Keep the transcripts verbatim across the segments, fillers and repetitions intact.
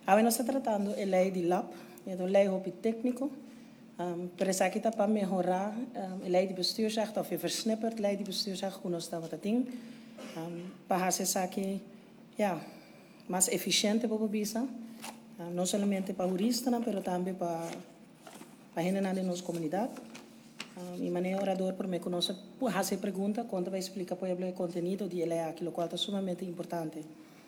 Agora nós estamos tratando a lei de L A P, é uma lei técnico, um, para isso aqui para melhorar um, a lei de bestuursrecht, of versnipperd lei de bestuursrecht, que nós estamos tratando, um, para fazer isso aqui, ja, mais eficiente para o bisa, um, não somente para juristas, mas também para para gente na nossa comunidade. Um, e maneira orador por me conoce, por fazer pergunta, quando vai explicar para o conteúdo de lei aqui, o qual é sumamente importante.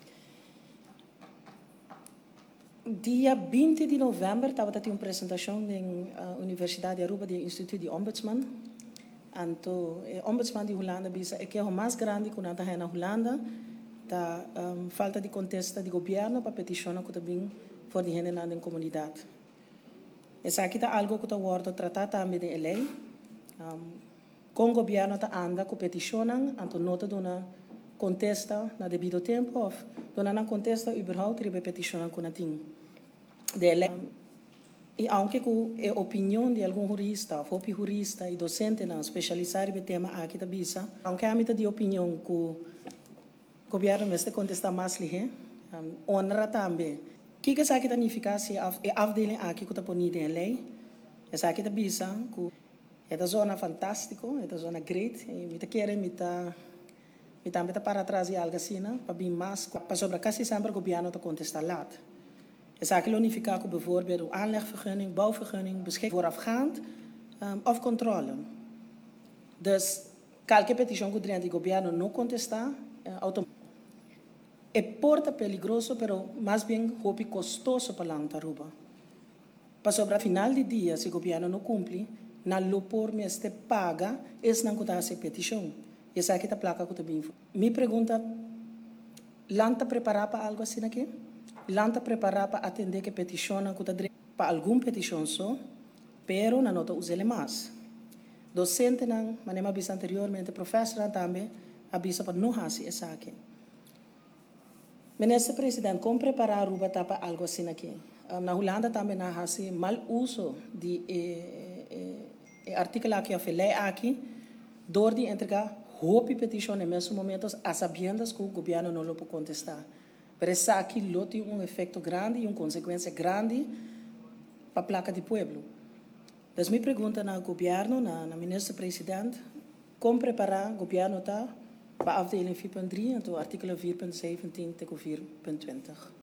Dia vinte de novembro, estava tendo uma apresentação na uh, Universidade de Aruba, do Instituto de Ombudsman. Então, o Ombudsman de Holanda disse que é o mais grande que nós temos na Holanda, da um, falta de contesta do governo para peticionar que também for de gente na comunidade. Isso aqui é algo que está sendo tratado também de lei. Um, com o governo está anda com peticionam, então não está dando contesta na devido tempo, ou não contesta überhaupt ribe peticionam com a ting. De lei. E aunque a opinião de algum jurista, ou jurista e docente não especializado no tema aqui da bisa, aunque a mitad de opinião que o governo vai contestar mais lige, um, honra também. O que que aqui significa se a afdeling aqui que está ponida em lei? Essa aqui da bisa, que é da zona fantástico, é da zona great, e me querem me tá me também para trás e algo assim, para bem mais, para sobre quase sempre o governo está contestar lá. Het is eigenlijk unificatie op bijvoorbeeld een aanlegvergunning, bouwvergunning, beschikking voorafgaand um, of controle. Dus, qualquer petição que o governo não contestar, uh, automaticamente. É porta peligroso, pero mais bem hobby custoso para lá Aruba. Para sobre o final do dia, se o governo não cumpre, na lupor me este paga, esse não conta essa petição. E essa aqui é a placa que eu também. Me pergunta, lanta preparar para algo assim aqui? Lanta preparar para atender que peticiona para algum petição só, pero na nota usele mais. Docente não, mas nem avisa anteriormente, professor também avisa para não fazer essa aqui. Ministro Presidente, como preparar Aruba para algo assim aqui? Na Holanda também não faz mal uso de eh, eh, eh, artigo aqui, a lei aqui, door de entregar roupa petição em mesmos momentos, a sabiendas que o governo não lo pode contestar. Pero essa aqui tem um efeito grande e uma consequência grande para a placa do povo. Então, me pergunta no governo, na, na ministro presidente, como preparar o governo tá, para a afdeling vier punt drie, então artikel vier punt zeventien tegen vier punt twintig.